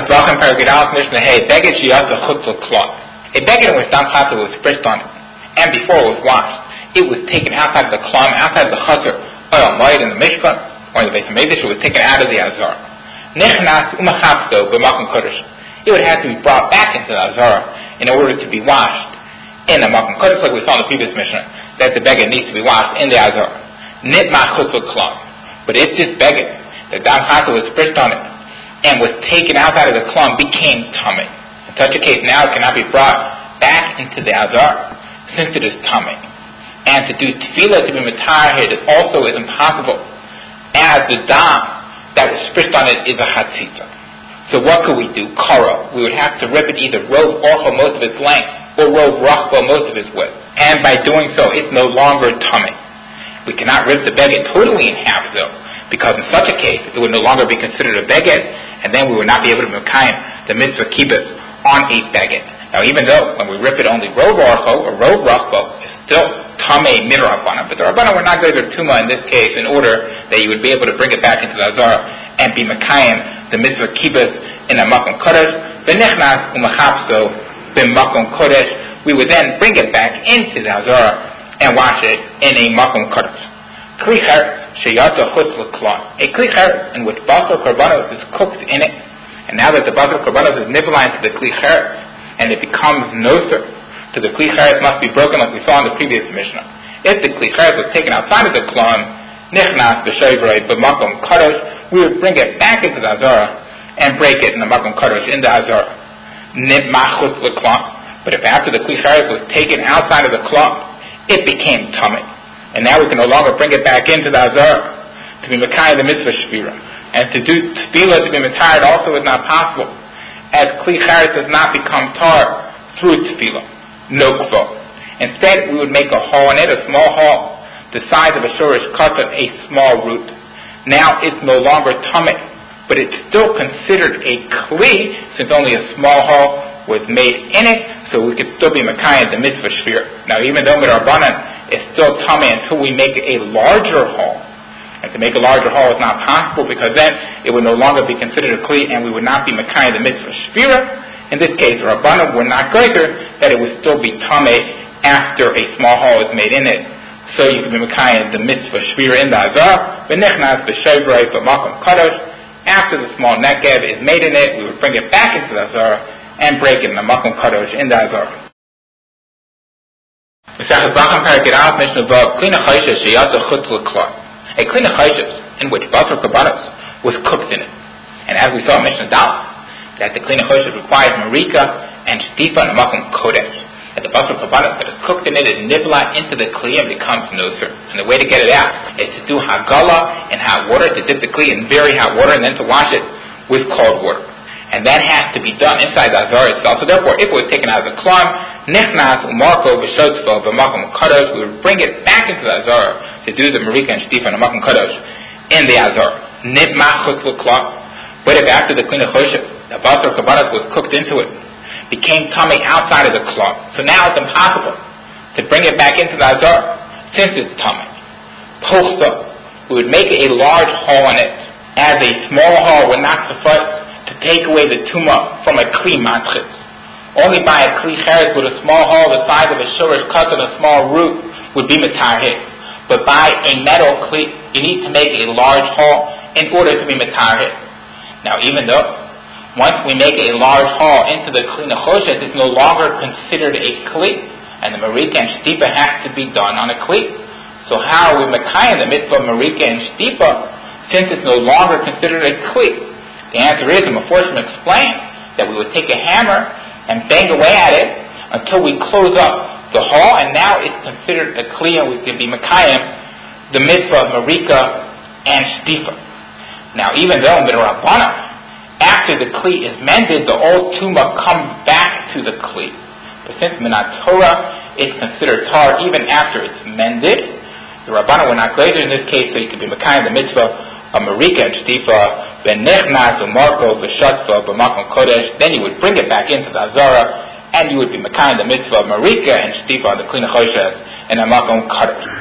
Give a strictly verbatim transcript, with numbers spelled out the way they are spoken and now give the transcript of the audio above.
Bachim Paragidal Mishnah Hey Beged Shiyata Chutzul Klot. A beged was dam chata was spritz on it, and before it was washed, it was taken outside of the klum, outside of the chaser, oil moed in the mishkan, or in the Beis Hamikdash. It was taken out of the azar. Nechnas umachapso b'makom kodesh. It would have to be brought back into the azar in order to be washed in the makom kodesh, like we saw in the previous Mishnah, that the beged needs to be washed in the azar. Nitma chutzul klum. But if this beged, the dam chata was spritz on it, and was taken outside of the klum, became tummy. In such a case, now it cannot be brought back into the azar, since it is tummy. And to do tefillah, to be mitahid, it also is impossible, as the dam that was spritzed on it is a hatzitza. So what could we do? Kara. We would have to rip it either rov orcha most of its length, or rov rachba most of its width. And by doing so, it's no longer tummy. We cannot rip the beged totally in half, though, because in such a case, it would no longer be considered a beged, and then we would not be able to mekayim the mitzvah kibbutz on a beged. Now, even though when we rip it only rov orcho or rov rachbo, it's still tamei midrabbanan, but the rabbanan were not going to tuma in this case in order that you would be able to bring it back into the azar and be mekayim the mitzvah kibbutz in a makom kodesh. V'nechnas umachapso b'makom kodesh. We would then bring it back into the azar and wash it in a makom kodesh. Kli cheretz sheyata chutz l'klon. A kli cheretz in which basar korbanos is cooked in it, and now that the basar korbanos is nibbling to the kli cheretz, and it becomes noser, so the kli cheretz must be broken, like we saw in the previous Mishnah. If the kli cheretz was taken outside of the klon, nichnas b'shevrei b'makom kodesh, we would bring it back into the azara and break it in the makom kodesh in the azara. Nitma chutz l'klon. But if after the kli cheretz was taken outside of the klon, it became tummy, and now we can no longer bring it back into the azar to be mekayim the mitzvah shvira. And to do tefillah, to be metired, also is not possible, as kli cheretz does not become tar through tefillah. No kvo. Instead, we would make a hole in it, a small hole, the size of a shorish katan, a small root. Now it's no longer tummy, but it's still considered a kli, since only a small hole was made in it, so we could still be mekayim the mitzvah shvira. Now, even though midrabbanan is still tummy until we make a larger hole, and to make a larger hole is not possible, because then it would no longer be considered a kli, and we would not be mekayim the mitzvah shvira. In this case, rabbanan were not greater that it would still be tummy after a small hole is made in it, so you can be mekayim the mitzvah shvira in the azar. V'nechnas b'shevrei b'makom kodesh. After the small nekev is made in it, we would bring it back into the azar and break it in the makom kadosh in the azar. A klina chayshes in which basar korbanos was cooked in it, and as we saw in Mishnah Dal, that the klina chayshes requires marika and shtifa in the makom kodesh. That the basar korbanos that is cooked in it is nivla into the kli and becomes noser. And the way to get it out is to do hagala in hot water, to dip the kli in very hot water, and then to wash it with cold water. And that has to be done inside the azar itself. So therefore, if it was taken out of the klum, nechnas umarko b'shotzvo b'makom kadosh, we would bring it back into the azar to do the marika and shtifa and the makom kadosh in the azar. Nitma chutz l'klum. But if after the klina choshev, the basar korbanos was cooked into it, became tummy outside of the klum, so now it's impossible to bring it back into the azar since it's tummy. Pochsa, we would make a large hole in it, as a small hole would not suffice to take away the tumah from a kli matchis. Only by a kli cheretz would a small hole the size of a shorish cut and a small root would be metarhid. But by a metal kli, you need to make a large hole in order to be metarhid. Now, even though once we make a large hole into the kli nechoshes, it's no longer considered a kli, and the marika and shtipa has to be done on a kli. So how are we mekayim the mitzvah marika and shtipa since it's no longer considered a kli? The answer is, the Meforshim explained that we would take a hammer and bang away at it until we close up the hole, and now it's considered a kli, and we can be mekayim the mitzvah of marika and shtifa. Now, even though midrabbanan, after the kli is mended, the old tumah comes back to the kli. But since minat Torah, it's considered tar even after it's mended. The rabbanan were not greater in this case, so you could be mekayim the mitzvah a marika and shtifa, ben nechnas umarko b'shatfa b'makom kodesh, then you would bring it back into the azara, and you would be mekayim the mitzvah of marika and shtifa, the klina choshes, and a makom kodesh.